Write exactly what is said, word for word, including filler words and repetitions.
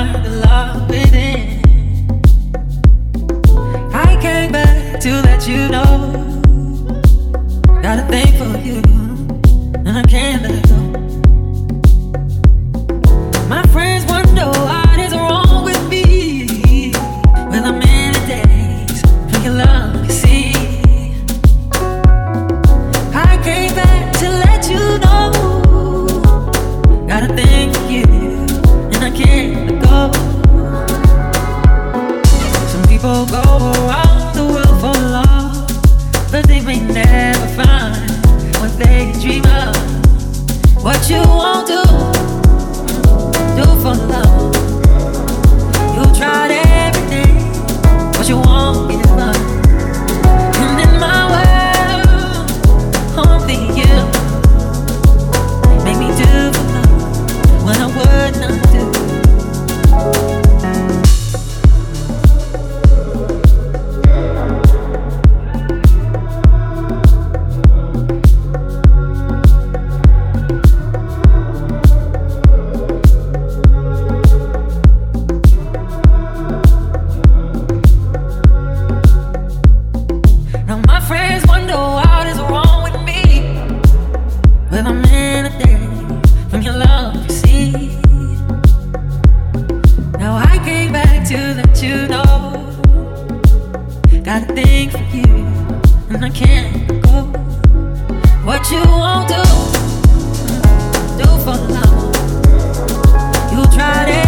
find the love within. I came back to let you know. Got a thing for you, and I can't let go. My friends wonder what is wrong with me when I'm in the days from your love, you see. I came back to let you know. Got a thing for you, and I can't let go. Some people go around the world for love, but they may never find what they dream of. What you won't do, do for love. You tried everything, but you won't give up. And in my world, only you make me do for love what I would not do. Got a thing for you, and I can't go. What you won't do, do for love. You tried it.